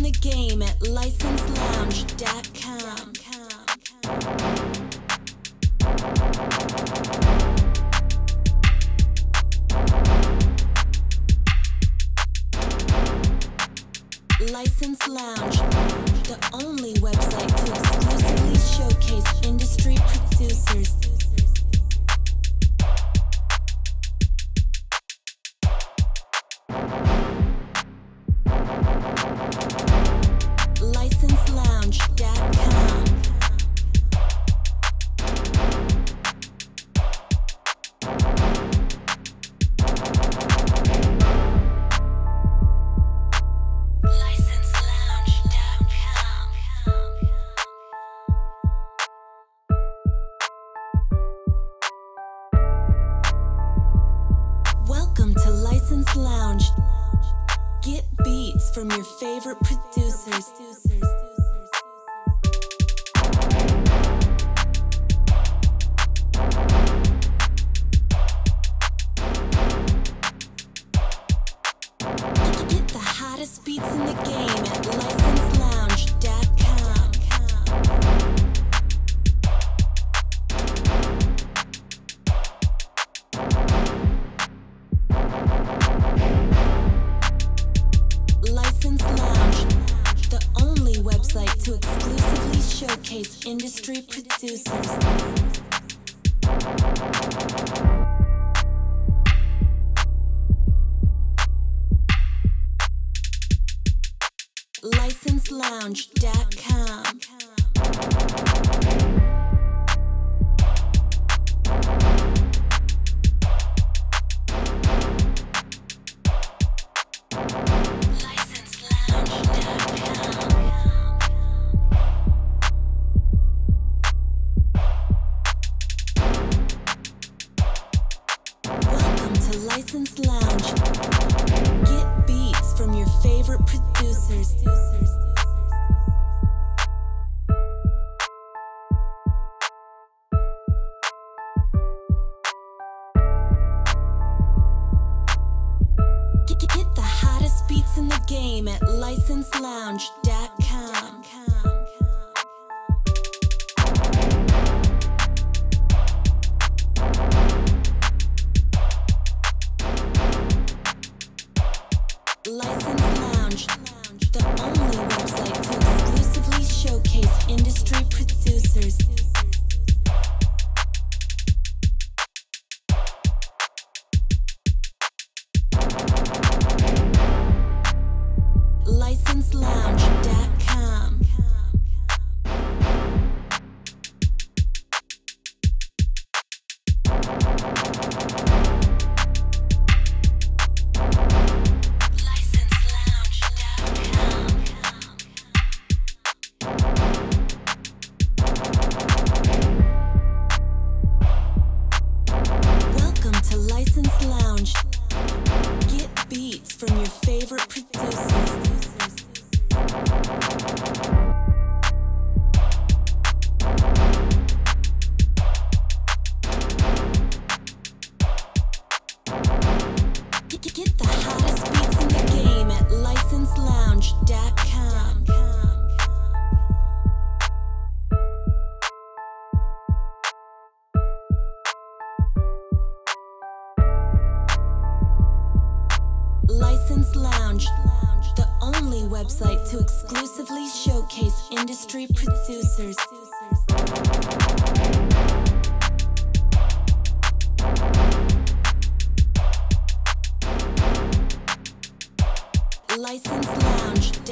the game at licenselounge.com. License Lounge, the only website to exclusively showcase industry producers. licenselounge.com. Welcome to License Lounge. Get beats from your favorite producers. Get the hottest beats in the game at licenselounge.com. License Lounge, the only website to exclusively showcase industry producers. licenselounge.com. Welcome to License Lounge. Get beats from your favorite producers. Get the hottest beats in the game at licenselounge.com. License Lounge, the only website to exclusively showcase industry producers. licenselounge.com. Welcome to License Lounge. Get beats from your favorite producers. Get the hottest beats in the game at licenselounge.com. License Lounge, the only website to exclusively showcase industry producers. licenselounge.com.